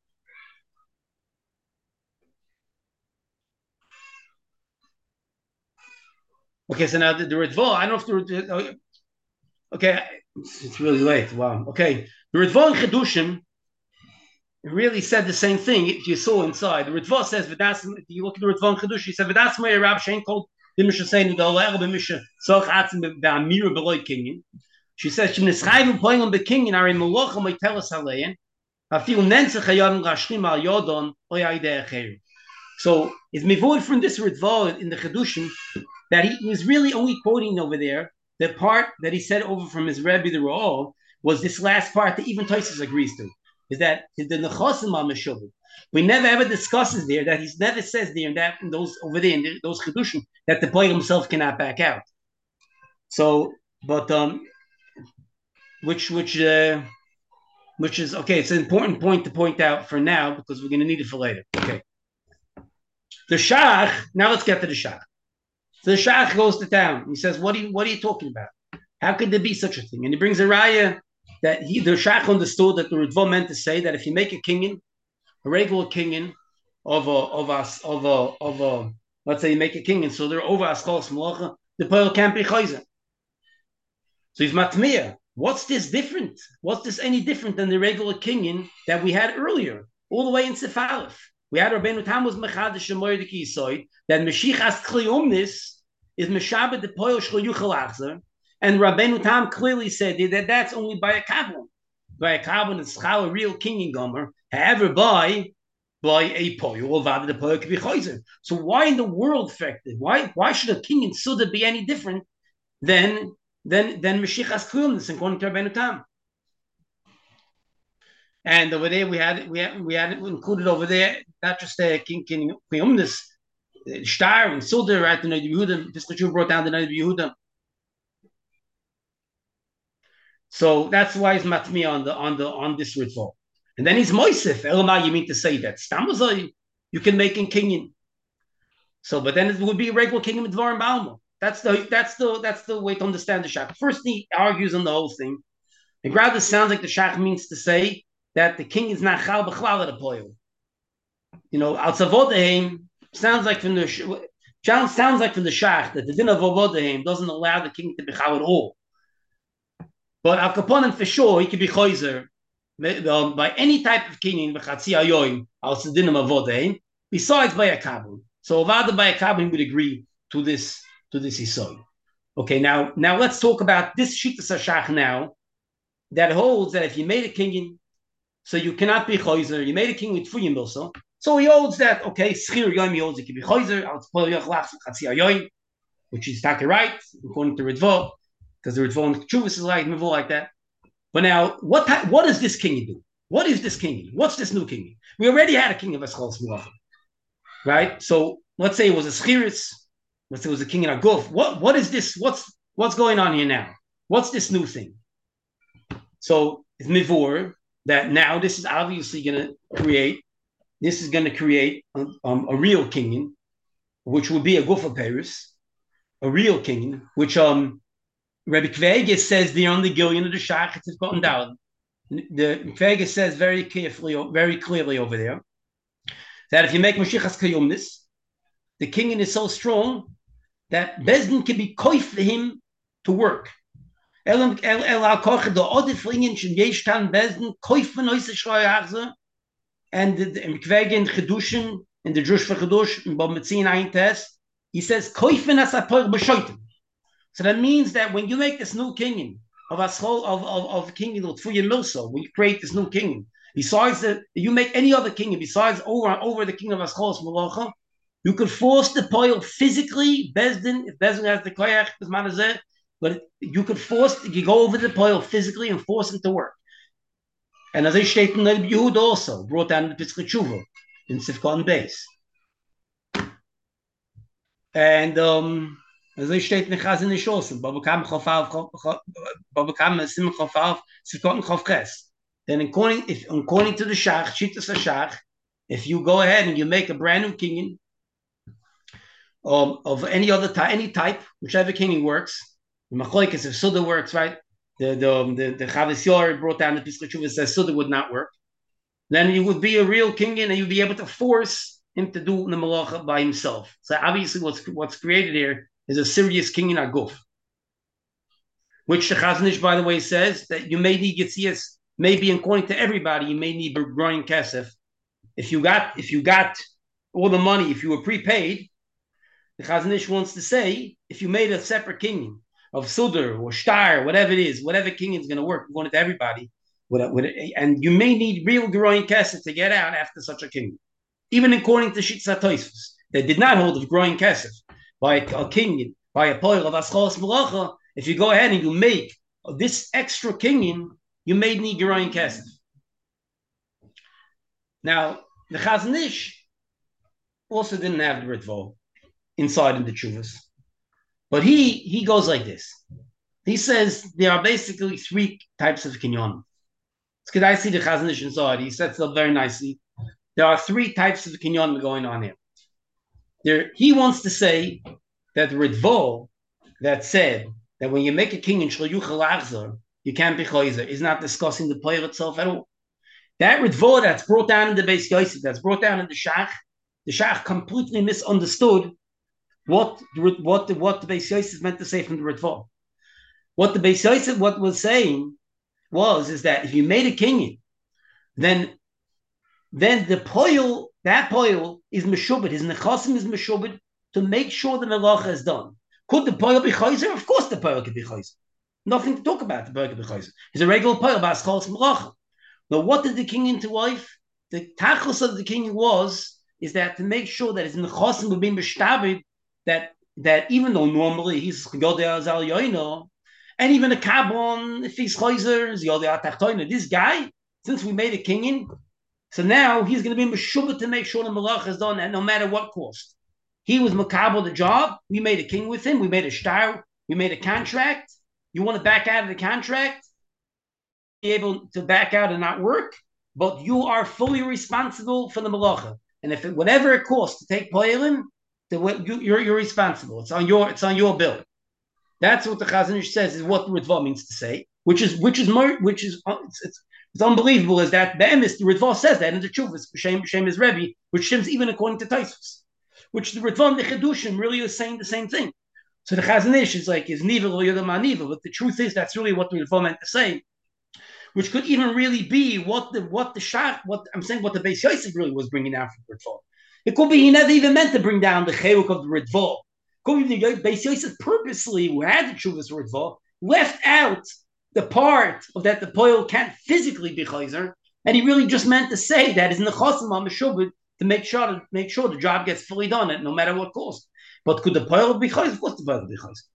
okay. So now the Ritva, I don't know if the okay, it's really late. Wow. Okay, the Ritva in Chedushim really said the same thing. If you saw inside, the Ritva says, "V'das." If you look at the Ritva in Chedush, he said, "V'das mei Rab Shein called the Mishnah saying the Oler b'Mishnah soch atzim b'amira b'loy kinyan." She says, "Shemneschayim poing b'kinyan are in molocha meitelas halein afil nenzach hayam rashlim al yodon oyayde acher." So it's mivod from this Ritva in the Chedushim that he was really only quoting over there. The part that he said over from his Rebbe the Ra'ol was this last part that even Tosfos agrees to. Is that the nechosim al meshuvah? We never ever discusses there that he never says there in those over there in those chedushim that the player himself cannot back out. So, but which is okay. It's an important point to point out for now because we're going to need it for later. Okay. The Shach. Now let's get to the Shach. So the Shach goes to town. He says, "What are you talking about? How could there be such a thing?" And he brings a raya that the Shach understood that the Ritva meant to say that if you make a kinyan, a regular kinyan of a let's say you make a kinyan, so they're over askos malacha, the poil can't be chayzer. So he's matmir. What's this different? What's this any different than the regular kinyan that we had earlier, all the way in Sif Aleph? We had Rabbeinu Tam was mechadish shemoyed kisoy that Mashiachas kliyumnis is meshabed the poil shlo yuchal achzer, and Rabbeinu Tam clearly said that that's only by a kabbalah. By a kabbalah is a real kinyan gomer. However, by a poil, or vada the poil could be chayzer. So why in the world, effective? Why should a kinyan suda be any different than Mashiachas kliyumnis according to Rabbeinu Tam? And over there we had included over there not just the king Kliyumnis, Shtar and Suda, right? The Noda B'Yehuda, Pischei brought down the Noda B'Yehuda. So that's why he's matmi on this ritual. And then he's moisef. Elamah, you mean to say that Stamazoi you can make in kinyan. So, but then it would be a regular kinyan with Dvarim Balma. That's the way to understand the Shach. First, he argues on the whole thing. It rather sounds like the Shach means to say that the king is not chal b'chlal at a poil. Al tzavodaim sounds like from the Shach that the din of avodaim doesn't allow the king to be chal at all. But al kaponim for sure he could be chayzer by any type of kinyan b'chatzi ayoim al tzadinim avodaim besides by a kabul. So avada by a kabul would agree to this isoy. Okay, now let's talk about this shittas Shach now that holds that if you made a kinyan, so you cannot be chayzer. You made a king with Tfuyim also. So he holds that, okay, Schir Yom, he holds it can be chayzer, which is not right, according to Ritvo, because the Ritvo and Chuvas is like that. But now, what does this king do? What is this king? What's this new king? We already had a king of Eschol Smuach, right? So let's say it was a Schiris, let's say it was a king in a Guf. What is this? What's going on here now? What's this new thing? So it's Mivor. That now this is obviously going to create a real kinyan, which would be a gufa Paris, a real kinyan, which Rabbi Kveges says there on the Gillian of the Shach, it's gotten down. The Kveges says very clearly over there that if you make Mashiachas Kayumnis, the kinyan is so strong that Bezdin can be koif for him to work. And the Kvegen Chedushin in the Jewish for Chedush in Bometzin Ein Test, he says koifen as a poich b'shoitim. So that means that when you make this new kinyan of kinyan of Tfuyim Milso, when you create this new kinyan, besides that you make any other kinyan besides over the king of Aschos Melacha, you could force the poil physically. Bezdin, if Bezdin has the koyach, but you go over the poil physically and force him to work. And as I stated in the Yehud also brought down the Pischei Tshuva in Sifkon Beis. And as I stated in the Chazon Ish also, Babakam Sim Chofav Sifkon Chovches. Then according to the Shach, Shittas Shach, if you go ahead and you make a brand new kinyan of any type, whichever kinyan works. The Machlokes if Suda works, right? The Chavis Yor brought down the Pischei Tshuva says Suda would not work. Then he would be a real kinyan and you'd be able to force him to do the malacha by himself. So obviously what's created here is a serious kinyan aguf. Which the Chazon Ish, by the way, says that you may need Yitzias, maybe according to everybody, you may need growing kesef. If you got all the money, if you were prepaid, the Chazon Ish wants to say, if you made a separate kinyan, of Sudar or Shtar, whatever it is, whatever kinyan is going to work, going to everybody, and you may need real growing kesef to get out after such a kinyan. Even according to Shittas HaTosfos, they did not hold of growing kesef by a kinyan, by a poil of Aschos Melacha. If you go ahead and you make this extra kinyan, you may need growing kesef. Now, the Chazon Ish also didn't have the Ritvo inside in the Chuvas. But he goes like this. He says there are basically three types of kinyan. Because I see the Chazon Ish inside. He sets it up very nicely. There are three types of kinyan going on here. He wants to say that Ritvo that said that when you make a kinyan shlo yuchal achzor, you can't be chayzer, is not discussing the player itself at all. That Ritvo that's brought down in the Beis Yosef, that's brought down in the Shach completely misunderstood what the Beis Yosef meant to say from the Ritvo. What the Beis Yosef what was saying is that if you made a kinyan, then the poil, that poil is meshubed, his nechasim is meshubed to make sure the melacha is done. Could the poil be chayzer? Of course the poil could be chayzer. Nothing to talk about, the poil could be chayzer. It's a regular poil, b'aschal melacha. Now what did the kinyan to wife? The tachlis of the kinyan is that to make sure that his nechasim would be meshtabed, that even though normally he's Yodei Zal Yoino, and even a Kabon, if he's Chayzer, is Yodei Tachtoina, this guy, since we made a kinyan, so now he's going to be Meshubah to make sure the Malach is done, and no matter what cost. He was Makabel the job, we made a king with him, we made a shtar, we made a contract. You want to back out of the contract, be able to back out and not work, but you are fully responsible for the Malacha. And if whatever it costs to take Poilim, you're responsible. It's on your bill. That's what the Chazon Ish says is what the Ritva means to say, which is it's unbelievable. Is that the emes the Ritva says that in the Chuvas Shem is Rebbe, which Shem's even according to Tosfos, which the Ritva and the Chedushim really is saying the same thing. So the Chazon Ish is like is nivel or yodam nivel, but the truth is that's really what the Ritva meant to say, which could even really be what the Beis Yosef really was bringing out from the Ritva. It could be he never even meant to bring down the chayuk of the Ritva. Could be the Beis Yosef purposely, who had the Chuvas Ritva, left out the part of that the poil can't physically be chayzer, and he really just meant to say that is in the chosim on Meshubed to make sure the job gets fully done, and no matter what cost. But could the poil be chayzer? Of course, the poil will be chayzer.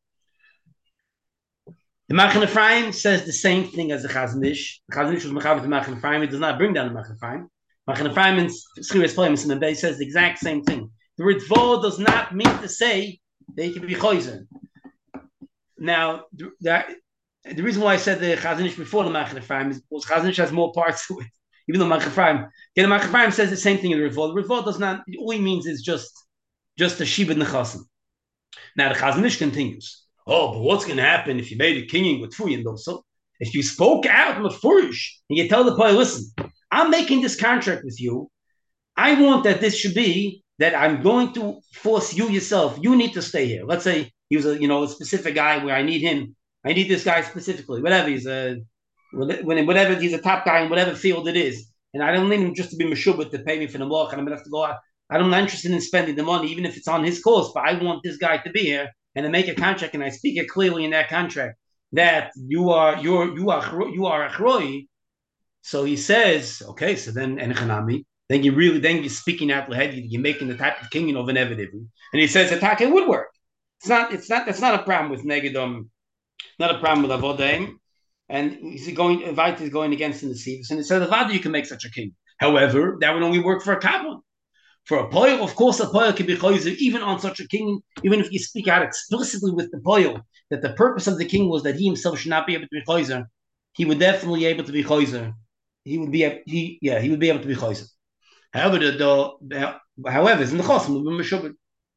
The Machan Ephraim says the same thing as the Chazon Ish. The Chazon Ish was mechaber to Machan Ephraim. He does not bring down the Machan Ephraim. Machan Ephraim in Schiras Poemis in the Bay says the exact same thing. The Ritva does not mean to say they can be chayzer. Now, the reason why I said the Chazon Ish before the Machan Ephraim is because Chazon Ish has more parts to it. Even though Machan Ephraim, the Machan Ephraim says the same thing in the Ritva. The Ritva does not. All he means is just a shibud nechasim. Now the Chazon Ish continues. Oh, but what's going to happen if you made a kinyan with Fuyin also? If you spoke out mefurish and you tell the boy, listen, I'm making this contract with you. I want that this should be that I'm going to force you yourself. You need to stay here. Let's say he was a specific guy where I need him. I need this guy specifically. Whatever he's he's a top guy in whatever field it is, and I don't need him just to be meshubah to pay me for the work, and I'm gonna have to go out. I'm not interested in spending the money, even if it's on his cost. But I want this guy to be here and to make a contract, and I speak it clearly in that contract that you are achroi. So he says, okay, so then enechanami. Then you're speaking out loud. You're making the type of kinyan of an evidivri, and he says attack it would work. That's not a problem with negedom, not a problem with avodaim, and he's going against the Nesivus, and he said the you can make such a king. However, that would only work for a kabbalah. For a poil, of course, a poil can be chayzer even on such a king, even if you speak out explicitly with the poil that the purpose of the king was that he himself should not be able to be chayzer. He would definitely be able to be chayzer. He would be able to be chayzer. However, it's in the chosim.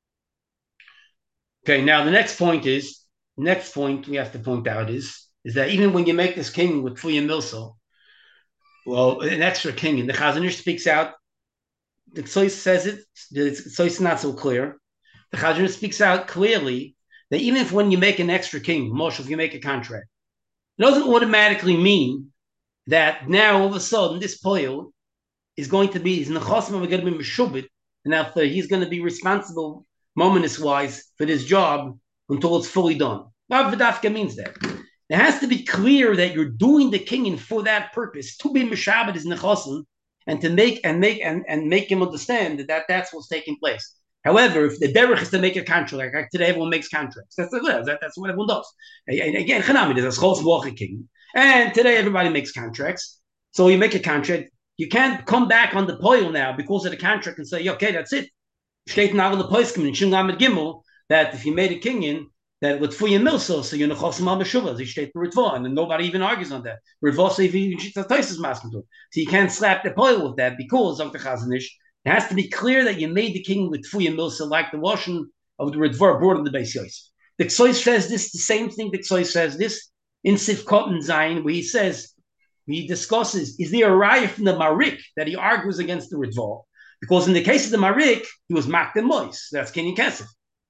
Okay, now the next point we have to point out is that even when you make this king with Fuya Milso, well, an extra king, and the Chazon Ish speaks out, the Ktsois says it, the Ktsois is not so clear. The Chazon Ish speaks out clearly that even if when you make an extra king, Moshe, if you make a contract, it doesn't automatically mean that now all of a sudden this poil is going to be, his nechasim are going to be meshubit, and after he's going to be responsible momentous-wise for this job until it's fully done. Rav Vidafka means that. It has to be clear that you're doing the kinyan for that purpose, to be meshabed his nechasim, and to make him understand that's what's taking place. However, if the derech is to make a contract, like today everyone makes contracts. That's what everyone does. And again, Chanami, there's a schos wacha king, and today everybody makes contracts. So you make a contract. You can't come back on the poil now because of the contract and say, okay, that's it. Steht now on the poiskim in Shingam Gimel that if you made a kinyan that with Fuya Milso, so you're nechosim al meshuvah, they state Ritva, and then nobody even argues on that. Ritva say so you can't slap the poil with that because of the Chazon Ish. It has to be clear that you made the king with Fuya Milso, like the washing of the Ritva brought in the Beis Yosef. The Ktsois says this, the same thing the Ktsois says this in Sivkot and Zayin, where he discusses, is there a raya from the Marik that he argues against the Ritva? Because in the case of the Marik, he was Mak the Mois. That's Kenyan Kesef.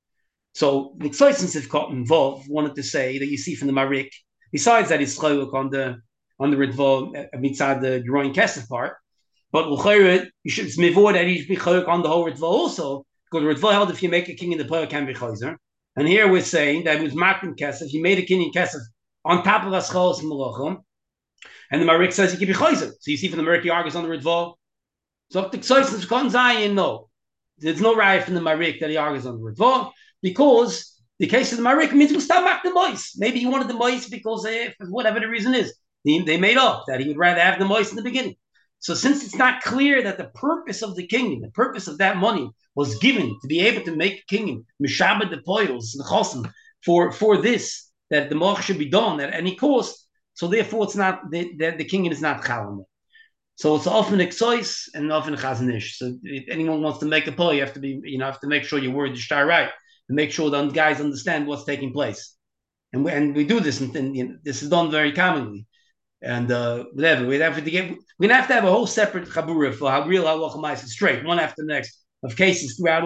So the Ktsois and Sivkot involved wanted to say that you see from the Marik, besides that he's chaluk on the Ritva mitzad the growing Kesef part, but you should mivor that he should be chaluk on the whole Ritva also, because the Ritva held if you make a king in the player can be chayzer. And here we're saying that it was Makin Kesef, you made a king in Kesef on top of Aschos and Malachim, and the Marik says he can be chayzer. So you see from the Marik he argues on the Ritva. So if the Ktsois and Sivkot Zayin, no. There's no right from the Marik that he argues on the Ritva, because the case of the Marik means we'll stop back the mice. Maybe he wanted the mice because for whatever the reason is, they made up that he would rather have the mice in the beginning. So since it's not clear that the purpose of the kingdom, the purpose of that money was given to be able to make a kingdom, Mishabed the Poils, the Chosim, for this, that the Moch should be done at any cost, so therefore it's not, the kingdom is not Chalam. So it's often Ktsois and often Chazanish. So if anyone wants to make a poll, you have to make sure your word is right and make sure the guys understand what's taking place. And we do this, and this is done very commonly. And whatever we're gonna have to have a whole separate chabura for how real halacha ma'aser straight, one after the next, of cases throughout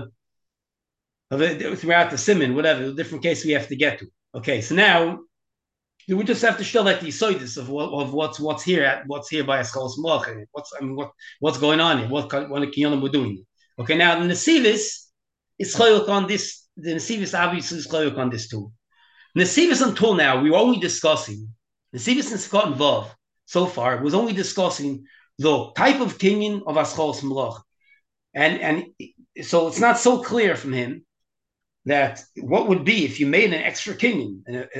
throughout the siman, whatever the different cases we have to get to. Okay, so now we just have to show like the soidus of what's here by Aschos Malach. What's going on here? What kinyanim we're doing? Okay, now the Nesivis is chayuk on this. The Nesivis obviously is chayuk on this too. Nesivis until now we were only discussing Nesivis and Scott involved so far was only discussing the type of kinyan of Aschos Malach, and so it's not so clear from him that what would be if you made an extra kinyan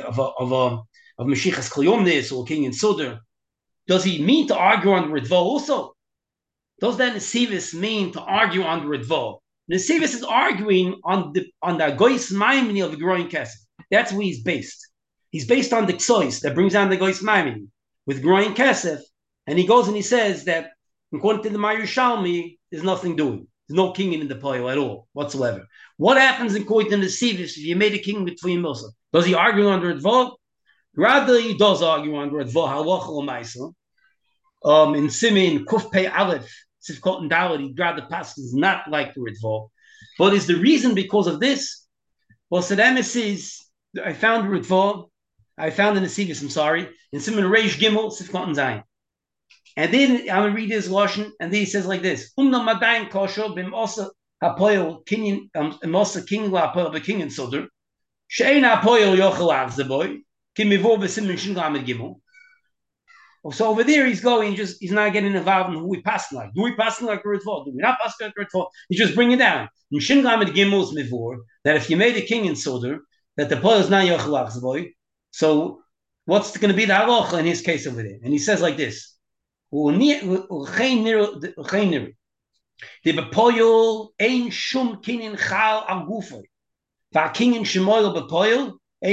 of Mashiachas Kliyomnis or King and Suder. Does he mean to argue on the Ritva also? Does that Nesivis mean to argue on the Ritva? Nesivis is arguing on the Goyis Maimoni of the growing Kesef. That's where he's based. He's based on the Ktsois that brings down the Goyis Maimoni with growing Kesef, and he goes and he says that according to the Yerushalmi, there's nothing doing. There's no king in the pile at all whatsoever. What happens according to Nesivis if you made a king between Milsa? Does he argue on the Ritva? Rather, he does argue on the Ritva halacha l'maisa. In Simin Kuf Aleph Sivkot and Dalet, he rather passes not like the Ritva. But is the reason because of this? Well, Saddam says I found the Ritva, I found the Nesivis. I'm sorry, in Simin Reish Gimel Sivkot and Zayin. And then I'm gonna read his lashon, and then he says like this: Umna Madayin Kosher bim Osa Hapoil Kinyan Mosa King La Hapoil Beking and Soder Shein Hapoil Yochel Avzeboy. So over there, he's not getting involved in who we pass like. Do we pass like the Ritva? Do we not pass like the Ritva? He's just bringing it down. That if you made a king in Soder, that the poil is not Yochel boy. So what's going to be the halacha in his case over there? And he says like this: the bepoil ain't shum kinin chal al gufay. Va kinin shemoil bepoil. So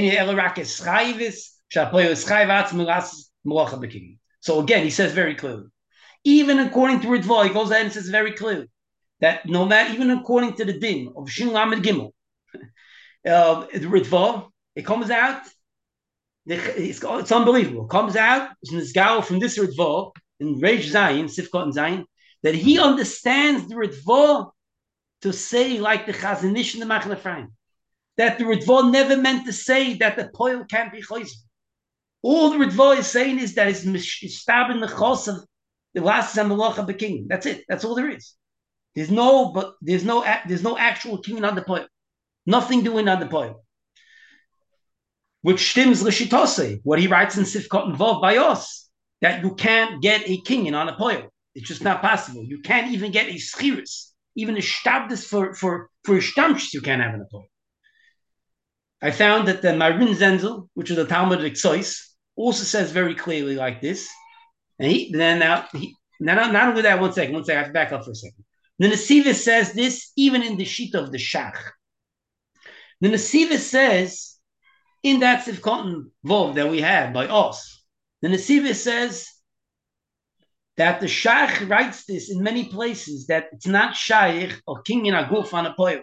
again, he says very clearly, even according to Ritva, he goes ahead and says very clearly that no matter, even according to the din of Shin Lamed Gimel, the Ritva, it comes out, it's unbelievable. It comes out from this Ritva in Reish Zayin, Sivkot and Zayin, that he understands the Ritva to say like the Chazanish and the Machne Ephraim, that the Ritva never meant to say that the poil can't be chayzer. All the Ritva is saying is that it's stabbing the chos of the last Zamalacha of the king. That's it. That's all there is. There's no actual king on the poil. Nothing doing on the poil. Which stems l'shitose, what he writes in Sivkot involved by us, that you can't get a king on a poil. It's just not possible. You can't even get a schiris, even a shtabdis for a shtamshis you can't have in a poil. I found that the Marin Zenzel, which is a Talmud of Ktsois, also says very clearly like this. And not only that, one second, I have to back up for a second. The Nesivis says this even in the sheet of the Shach. The Nesivis says in that Sivkot Vov that we have by us, the Nesivis says that the Shach writes this in many places that it's not Shaykh or King in a Guf on a poil.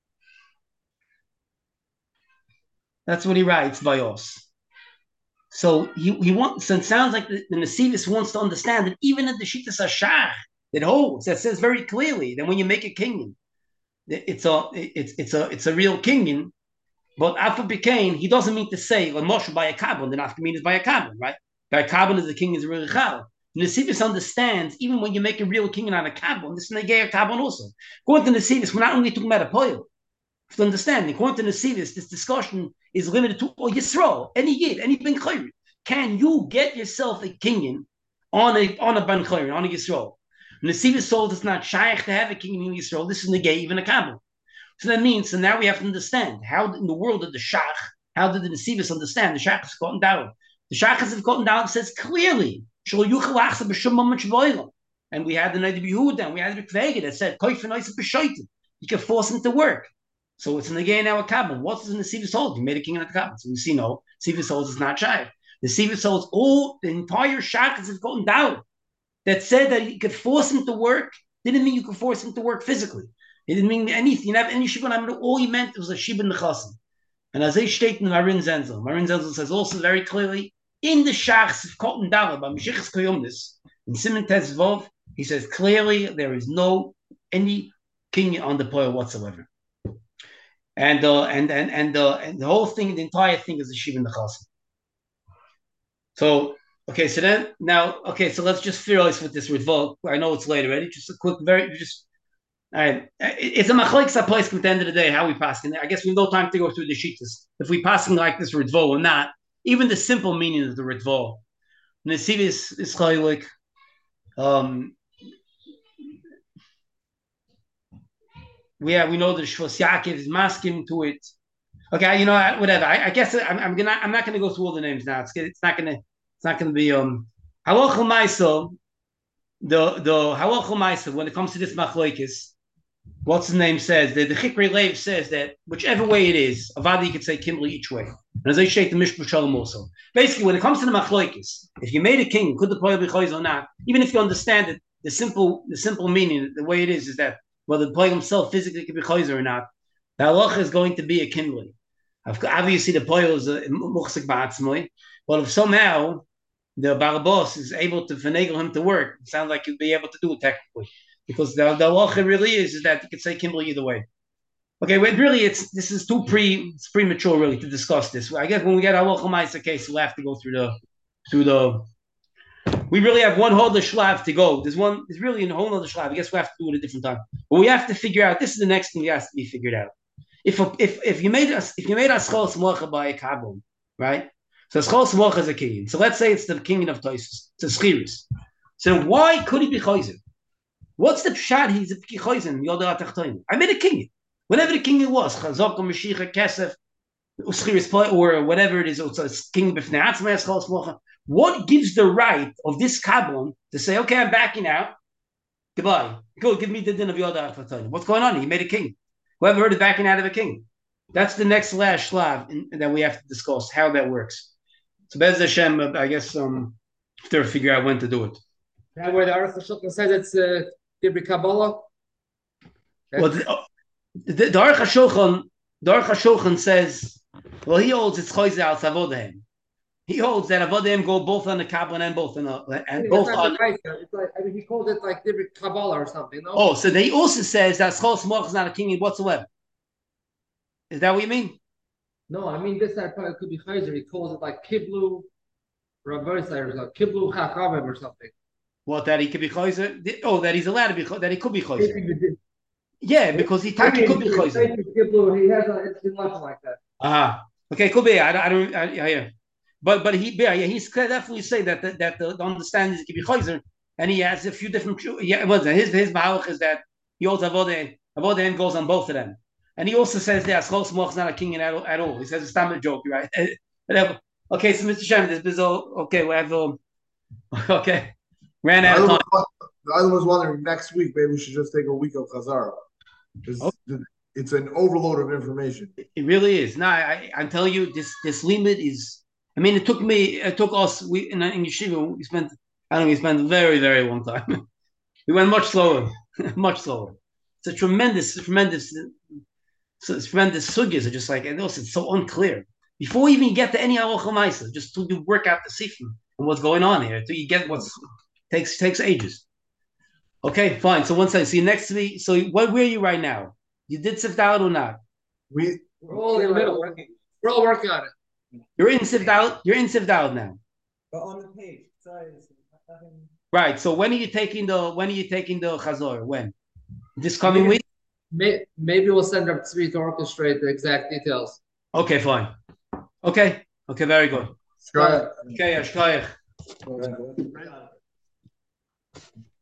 That's what he writes by us. So he wants. So it sounds like the Nesivis wants to understand that even in the Shittas Hashach, it holds. That says very clearly that when you make a kinyan, it's a real kinyan, But Alpha became, he doesn't mean to say, like Moshe by a Kabbalah, the Nafkamin is by a Kabbalah, right? By a Kabbalah, the king is a really Chal. Nesivis understands, even when you make a real king out of Kabbalah, this is Negei Kabbalah also. According to Nesivis, we're not only talking about a Poil. To understand, according to Nesivis, this discussion is limited to Yisrael, any Yid, any Ben Chayri. Can you get yourself a king on a Ben Chayri, on a Yisrael? Nesivis told it's not shaykh to have a king in Yisrael. This is Negei, even a Kabbalah. So that means, so now we have to understand how in the world of the Shach, how did the Nesivis understand? The Shach is gotten down. The Shach has gotten down says clearly, and we had the Nadi Yehuda, and we had the Kvega that said, you can force him to work. So it's in the game now a Kabbalah. What's the Nesivis hold? You made a king in the Kabbalah. So we see no, Nesivis holds is not shaykh. The Nesivis holds all the entire Shach has gotten down that said that you could force him to work, didn't mean you could force him to work physically. It didn't mean anything. You didn't have any shibun. All he meant was a shibun nechasim. And as they state in Marin Zenzel says also very clearly in the Shachs of Kotten Dala by Meshichas Koyomnis in Simon Tezvov, he says clearly there is no any king on the poil whatsoever. And the whole thing, the entire thing is a shibun nechasim. So okay, so then now okay, so let's just theorize with this Ritva. I know it's late already. Just a quick, all right, it's a machlokes place at the end of the day how we pass. I guess we have no time to go through the shitas. If we pass like this Ritva or not, even the simple meaning of the Ritva, Nesivis is chaylik. We know that Shvos Yaakov is masking to it. Okay, you know whatever. I guess I'm not gonna go through all the names now. It's not gonna be halachah ma'isa. The halachah ma'isa when it comes to this machlokes. What's his name says that the Chikri Lev says that whichever way it is, Avadi you could say Kimli each way. And as I shake the Mishpah Shalom also. Basically, when it comes to the machlokes, if you made a king, could the poil be chayz or not? Even if you understand it, the simple meaning, the way it is that whether the poil himself physically could be chayz or not, the halacha is going to be a Kimli. Obviously, the poil is a muchsik ba'atzmoi, but if somehow the Barabos is able to finagle him to work, it sounds like he'd be able to do it technically. Because the halacha really is that you could say Kimli either way. Okay, really, this is it's premature really to discuss this. I guess when we get halacha ma'isa case, we'll have to go through the. We really have one whole other shlav to go. There's really a whole other shlav. I guess we have to do it at a different time. But we have to figure out. This is the next thing that has to be figured out. If you made aschol smocha by a kabul, right? So aschol smocha is a king. So let's say it's the king of Toisus. It's a schiris. So why could he be chayzer? What's the pshat? He's a kichoizen. Yoda atachtoin. I made a king. Whatever the king it was, Chazok or Mashiach Kesef, or whatever it is, it's a king b'fnei atzmei eschol smocha. What gives the right of this kabbalah to say, okay, I'm backing out. Goodbye. Go give me the din of Yoda atachtoin. What's going on? He made a king. Whoever heard of backing out of a king? That's the next last shlav that we have to discuss how that works. So Bez Hashem, I guess to figure out when to do it. That where the Aruch HaShulchan says it's Dibri Kabbalah? Well, the Aruch HaShulchan says, well, he holds it's Choyze al Savodahem. He holds that Avodahem go both on the Kabbalah and both on both on. It's like, I mean, he called it like Dibri Kabbalah or something. No? Oh, so he also says that Schol Smoch is not a king whatsoever. Is that what you mean? No, I mean this side probably could be Chayzer. He calls it like Kiblu Rabbi or like Kiblu Chachamim or something. What, that he could be chayzer? Oh, that he's allowed to be that he could be chayzer. Yeah, because he could be chayzer. He has it's been nothing like that. Okay, could be. Yeah. But he's definitely say that the understanding is he could be chayzer, and he has a few different. Yeah, it was his mahalach is that he holds avodah goes on both of them, and he also says that Schol Smoch is not a king at all. He says it's not a joke, right? Whatever. Okay, so Mr. Shem, this is all okay. We have okay. Ran out of time. The other was wondering next week, maybe we should just take a week of Chazara. It's an overload of information. It really is. No, I'm telling you, this limit is. I mean, it took us. We in yeshiva. We spent a very, very long time. We went much slower, much slower. It's a tremendous sugyas are just like, and also it's so unclear. Before we even get to any halacha ma'isa, just to work out the sifrim and what's going on here, until you get takes ages. Okay, fine. So one second. See next week. So where are you right now? You did Sifdalad or not? We're all in the middle. We're all working on it. You're in Sivdal. You're in Sivdal now. But on the page, sorry. Right. So when are you taking the Chazor? When? This coming week? Maybe we'll send up Tzvi to orchestrate the exact details. Okay, fine. Okay, very good. Go ahead. Okay, Ashkoyach. Go ahead.